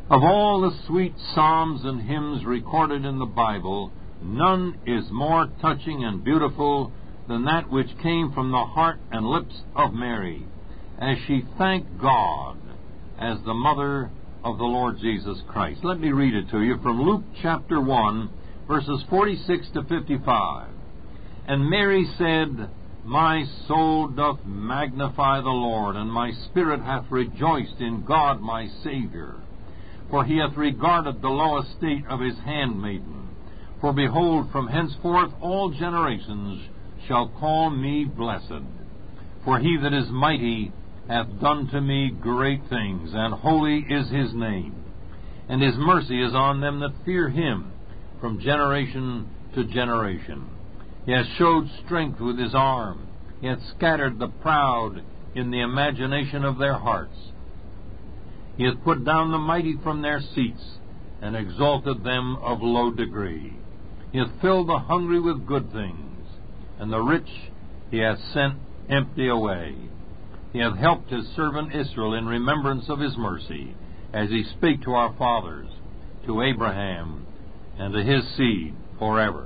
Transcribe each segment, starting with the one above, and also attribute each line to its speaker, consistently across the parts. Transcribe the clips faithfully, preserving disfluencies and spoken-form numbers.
Speaker 1: Of all the sweet psalms and hymns recorded in the Bible, none is more touching and beautiful than that which came from the heart and lips of Mary, as she thanked God as the mother of the Lord Jesus Christ. Let me read it to you from Luke chapter one, verses forty-six to fifty-five. And Mary said, My soul doth magnify the Lord, and my spirit hath rejoiced in God my Saviour. For he hath regarded the low estate of his handmaiden. For behold, from henceforth all generations shall call me blessed. For he that is mighty hath done to me great things, and holy is his name. And his mercy is on them that fear him from generation to generation. He hath showed strength with his arm. He hath scattered the proud in the imagination of their hearts. He hath put down the mighty from their seats, and exalted them of low degree. He hath filled the hungry with good things, and the rich he hath sent empty away. He hath helped his servant Israel in remembrance of his mercy, as he spake to our fathers, to Abraham, and to his seed forever.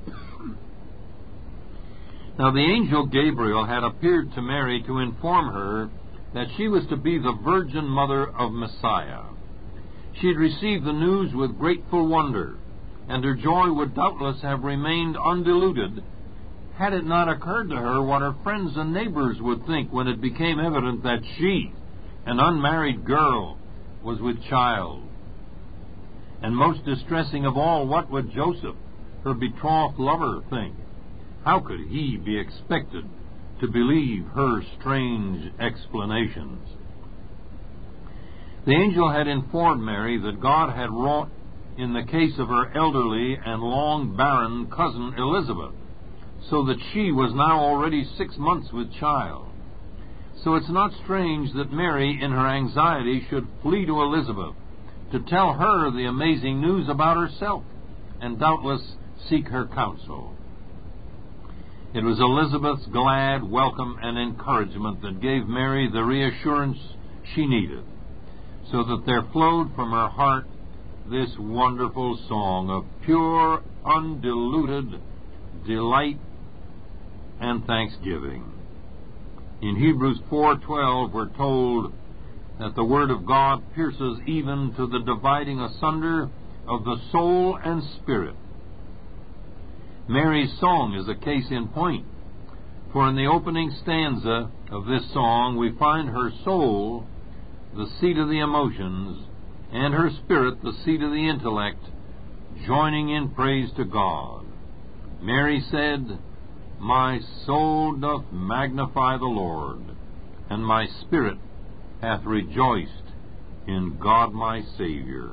Speaker 1: Now the angel Gabriel had appeared to Mary to inform her that she was to be the virgin mother of Messiah. She had received the news with grateful wonder, and her joy would doubtless have remained undiluted had it not occurred to her what her friends and neighbors would think when it became evident that she, an unmarried girl, was with child. And most distressing of all, what would Joseph, her betrothed lover, think? How could he be expected to believe her strange explanations? The angel had informed Mary that God had wrought in the case of her elderly and long barren cousin Elizabeth, so that she was now already six months with child. So it's not strange that Mary, in her anxiety, should flee to Elizabeth to tell her the amazing news about herself, and doubtless seek her counsel. It was Elizabeth's glad welcome and encouragement that gave Mary the reassurance she needed, so that there flowed from her heart this wonderful song of pure, undiluted delight and thanksgiving. In Hebrews four twelve we're told that the Word of God pierces even to the dividing asunder of the soul and spirit. Mary's song is a case in point, for in the opening stanza of this song we find her soul, the seat of the emotions, and her spirit, the seat of the intellect, joining in praise to God. Mary said, My soul doth magnify the Lord, and my spirit hath rejoiced in God my Saviour.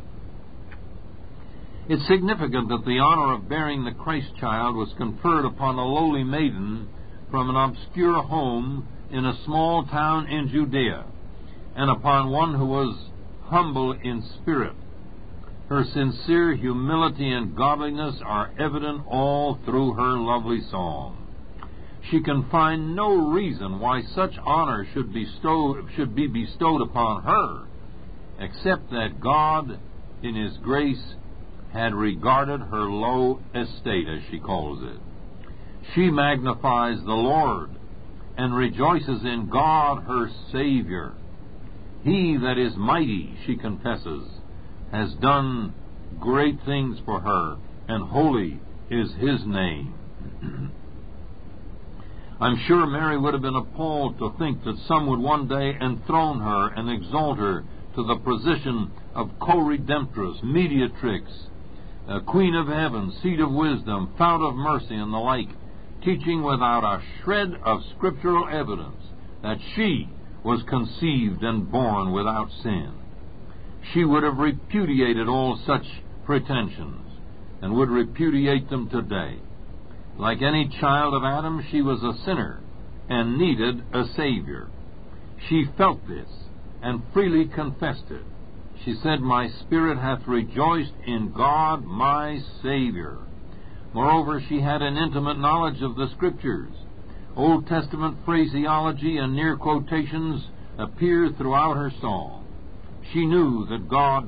Speaker 1: It's significant that the honor of bearing the Christ child was conferred upon a lowly maiden from an obscure home in a small town in Judea, and upon one who was humble in spirit. Her sincere humility and godliness are evident all through her lovely song. She can find no reason why such honor should, bestow, should be bestowed upon her, except that God, in His grace, had regarded her low estate, as she calls it. She magnifies the Lord and rejoices in God her Savior. He that is mighty, she confesses, has done great things for her, and holy is His name. I'm sure Mary would have been appalled to think that some would one day enthrone her and exalt her to the position of co-redemptress, mediatrix, uh, Queen of Heaven, Seat of Wisdom, Fount of Mercy, and the like, teaching without a shred of scriptural evidence that she was conceived and born without sin. She would have repudiated all such pretensions, and would repudiate them today. Like any child of Adam, she was a sinner and needed a Savior. She felt this and freely confessed it. She said, My spirit hath rejoiced in God my Savior. Moreover, she had an intimate knowledge of the Scriptures. Old Testament phraseology and near quotations appear throughout her song. She knew that God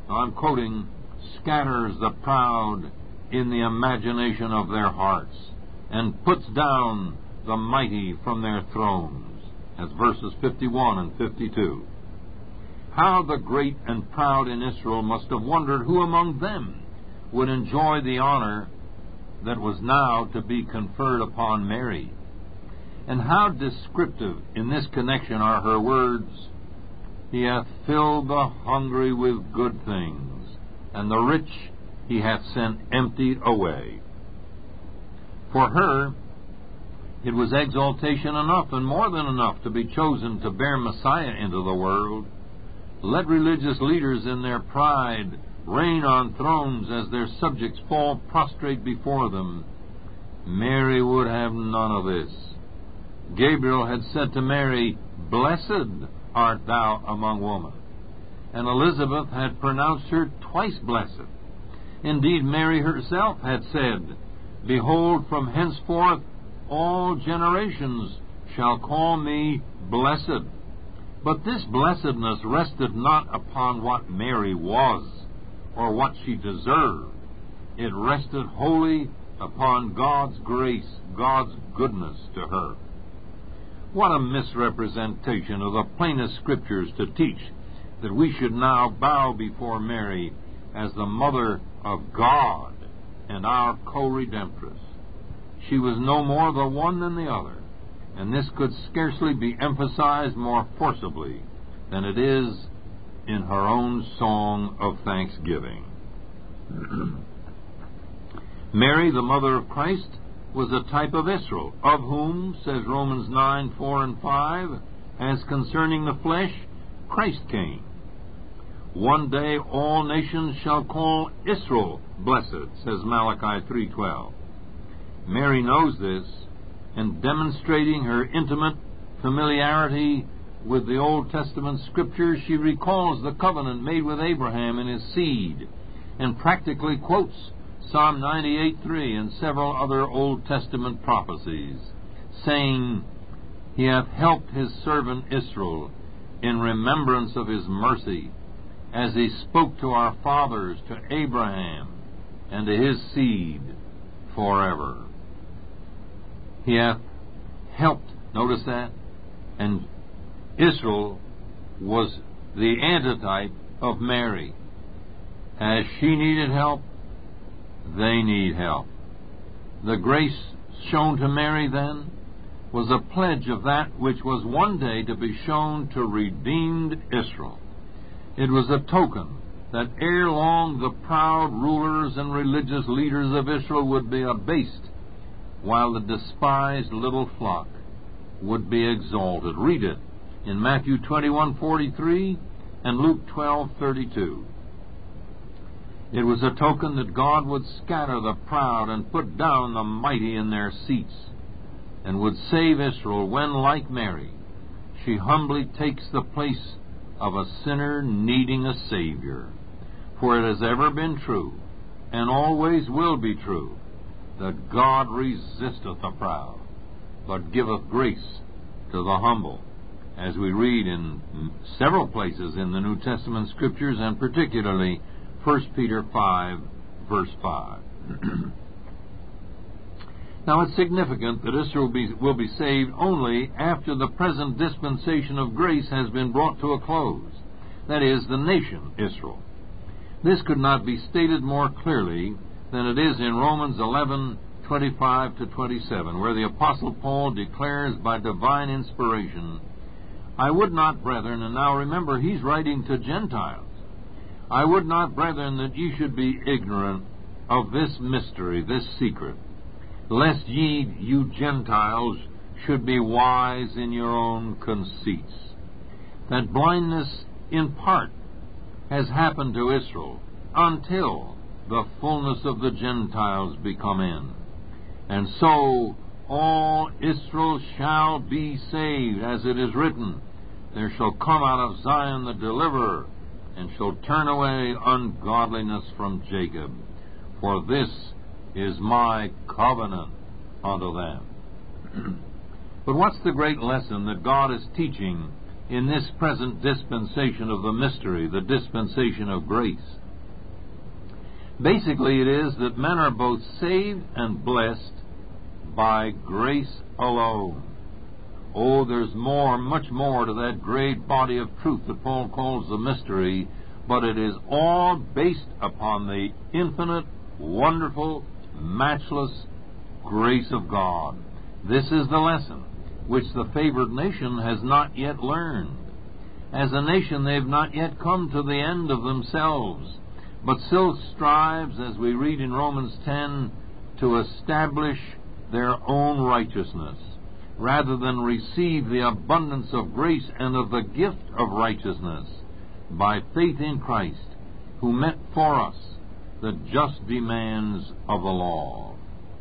Speaker 1: I'm quoting, scatters the proud in the imagination of their hearts, and puts down the mighty from their thrones, as verses fifty-one and fifty-two. How the great and proud in Israel must have wondered who among them would enjoy the honor that was now to be conferred upon Mary. And how descriptive in this connection are her words, "He hath filled the hungry with good things, and the rich he hath sent empty away." For her, it was exaltation enough and more than enough to be chosen to bear Messiah into the world. Let religious leaders in their pride reign on thrones as their subjects fall prostrate before them. Mary would have none of this. Gabriel had said to Mary, "Blessed art thou among women," and Elizabeth had pronounced her twice blessed. Indeed, Mary herself had said, "Behold, from henceforth all generations shall call me blessed." But this blessedness rested not upon what Mary was or what she deserved. It rested wholly upon God's grace, God's goodness to her. What a misrepresentation of the plainest Scriptures to teach that we should now bow before Mary as the Mother of God and our co-redemptress. She was no more the one than the other, and this could scarcely be emphasized more forcibly than it is in her own song of thanksgiving. Mary, the mother of Christ, was a type of Israel, of whom, says Romans nine, four and five, as concerning the flesh, Christ came. One day all nations shall call Israel blessed, says Malachi three twelve. Mary knows this, and demonstrating her intimate familiarity with the Old Testament Scriptures, she recalls the covenant made with Abraham and his seed, and practically quotes Psalm ninety-eight three and several other Old Testament prophecies, saying, "He hath helped his servant Israel in remembrance of his mercy, as he spoke to our fathers, to Abraham, and to his seed forever." He hath helped, notice that, and Israel was the antitype of Mary. As she needed help, they need help. The grace shown to Mary, then, was a pledge of that which was one day to be shown to redeemed Israel. It was a token that ere long the proud rulers and religious leaders of Israel would be abased, while the despised little flock would be exalted. Read it in Matthew twenty-one forty-three and Luke twelve thirty-two. It was a token that God would scatter the proud and put down the mighty in their seats, and would save Israel when, like Mary, she humbly takes the place of a sinner needing a Savior. For it has ever been true, and always will be true, that God resisteth the proud, but giveth grace to the humble, as we read in several places in the New Testament Scriptures, and particularly First Peter five, verse five. Now, it's significant that Israel will be, will be saved only after the present dispensation of grace has been brought to a close. That is, the nation Israel. This could not be stated more clearly than it is in Romans eleven, twenty-five to twenty-seven, where the Apostle Paul declares by divine inspiration, "I would not, brethren," and now remember, he's writing to Gentiles, "I would not, brethren, that ye should be ignorant of this mystery, this secret, lest ye, you Gentiles, should be wise in your own conceits." That blindness in part has happened to Israel until the fullness of the Gentiles be come in. And so all Israel shall be saved, as it is written, "There shall come out of Zion the deliverer, and shall turn away ungodliness from Jacob. For this is my covenant unto them." But what's the great lesson that God is teaching in this present dispensation of the mystery, the dispensation of grace. Basically, it is that men are both saved and blessed by grace alone. Oh, there's more, much more to that great body of truth that Paul calls the mystery, but it is all based upon the infinite, wonderful, matchless grace of God. This is the lesson which the favored nation has not yet learned. As a nation, they've not yet come to the end of themselves, but still strives, as we read in Romans ten, to establish their own righteousness, rather than receive the abundance of grace and of the gift of righteousness by faith in Christ, who met for us the just demands of the law.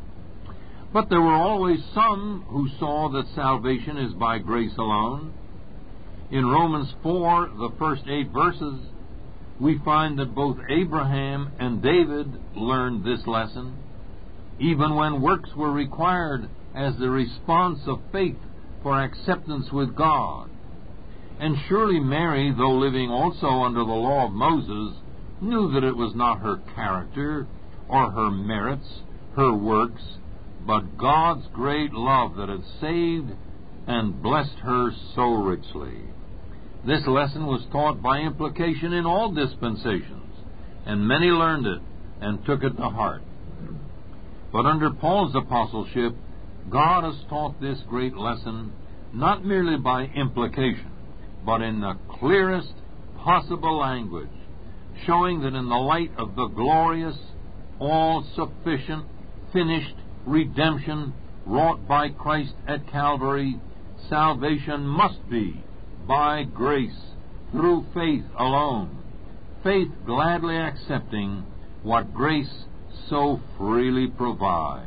Speaker 1: But there were always some who saw that salvation is by grace alone. In Romans four, the first eight verses, we find that both Abraham and David learned this lesson, even when works were required as the response of faith for acceptance with God. And surely Mary, though living also under the law of Moses, knew that it was not her character or her merits, her works, but God's great love that had saved and blessed her so richly. This lesson was taught by implication in all dispensations, and many learned it and took it to heart. But under Paul's apostleship, God has taught this great lesson not merely by implication, but in the clearest possible language, showing that in the light of the glorious, all-sufficient, finished redemption wrought by Christ at Calvary, salvation must be by grace, through faith alone, faith gladly accepting what grace so freely provides.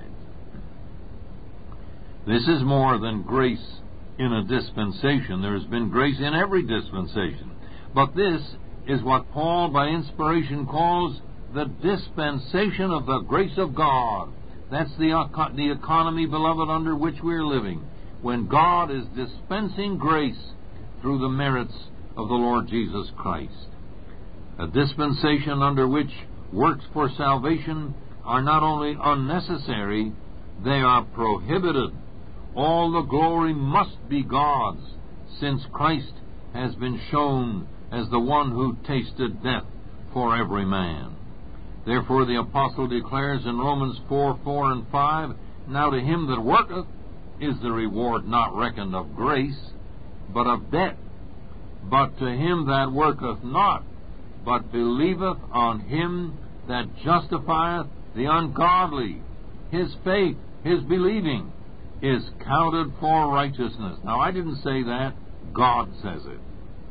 Speaker 1: This is more than grace in a dispensation. There has been grace in every dispensation. But this is what Paul, by inspiration, calls the dispensation of the grace of God. That's the, the economy, beloved, under which we're living, when God is dispensing grace through the merits of the Lord Jesus Christ. A dispensation under which works for salvation are not only unnecessary, they are prohibited. All the glory must be God's, since Christ has been shown as the one who tasted death for every man. Therefore the apostle declares in Romans four, four and five, Now to him that worketh is the reward not reckoned of grace, but of debt. But to him that worketh not, but believeth on him that justifieth the ungodly, his faith, his believing, is counted for righteousness. Now, I didn't say that. God says it.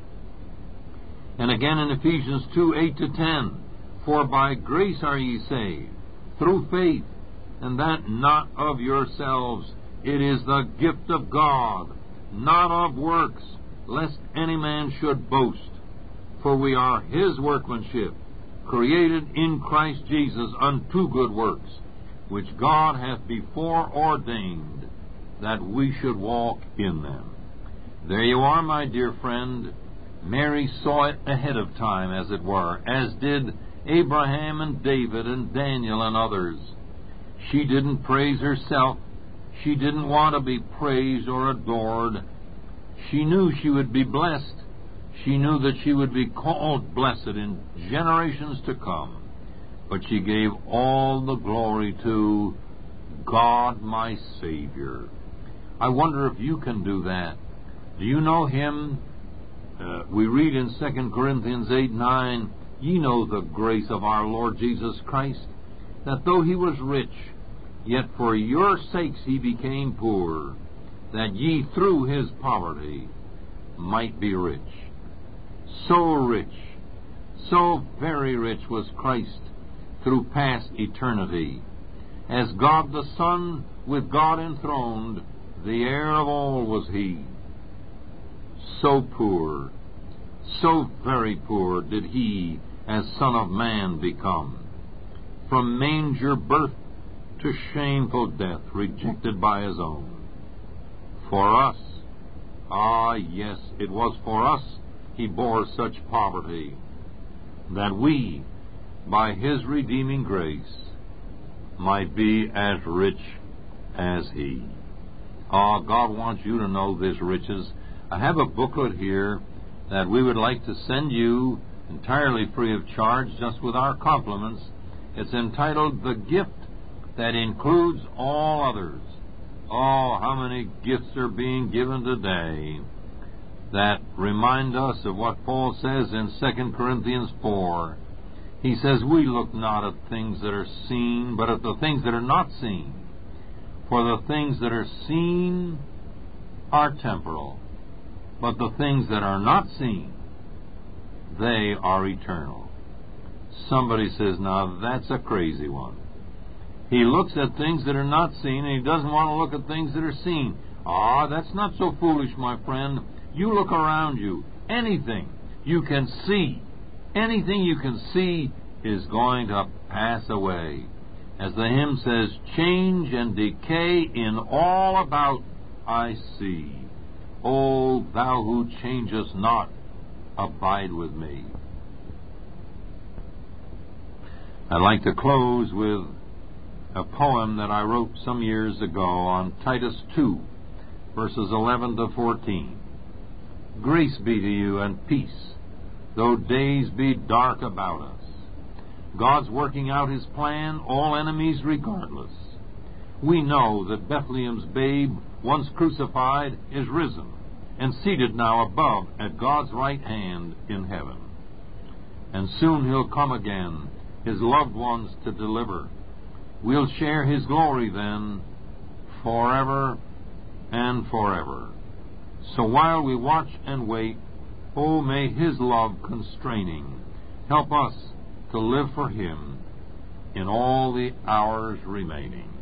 Speaker 1: And again in Ephesians two, eight to ten, For by grace are ye saved, through faith, and that not of yourselves. It is the gift of God, not of works, lest any man should boast. For we are his workmanship, created in Christ Jesus unto good works, which God hath before ordained that we should walk in them. There you are, my dear friend. Mary saw it ahead of time, as it were, as did Abraham and David and Daniel and others. She didn't praise herself. She didn't want to be praised or adored. She knew she would be blessed. She knew that she would be called blessed in generations to come. But she gave all the glory to God, my Savior. I wonder if you can do that. Do you know Him? Uh, we read in Second Corinthians eight, nine, Ye know the grace of our Lord Jesus Christ, that though He was rich, yet for your sakes He became poor, that ye through His poverty might be rich. So rich, so very rich was Christ through past eternity. As God the Son, with God enthroned, the heir of all was He. So poor, so very poor did He as Son of Man become. From manger birth to shameful death, rejected by His own. For us, Ah, yes, it was for us he bore such poverty, that we, by his redeeming grace, might be as rich as he. Ah, God wants you to know this riches. I have a booklet here that we would like to send you entirely free of charge, just with our compliments. It's entitled The Gift That Includes All Others. Oh, how many gifts are being given today that remind us of what Paul says in Second Corinthians four. He says, we look not at things that are seen, but at the things that are not seen. For the things that are seen are temporal, but the things that are not seen, they are eternal. Somebody says, now that's a crazy one. He looks at things that are not seen, and he doesn't want to look at things that are seen. Ah, that's not so foolish, my friend. You look around you. Anything you can see, anything you can see is going to pass away. As the hymn says, change and decay in all about I see. O thou who changest not, abide with me. I'd like to close with a poem that I wrote some years ago on Titus two, verses eleven to fourteen. Grace be to you and peace, though days be dark about us. God's working out his plan, all enemies regardless. We know that Bethlehem's babe, once crucified, is risen and seated now above at God's right hand in heaven. And soon he'll come again, his loved ones to deliver. We'll share his glory then, forever and forever. So while we watch and wait, oh, may his love constraining help us to live for him in all the hours remaining.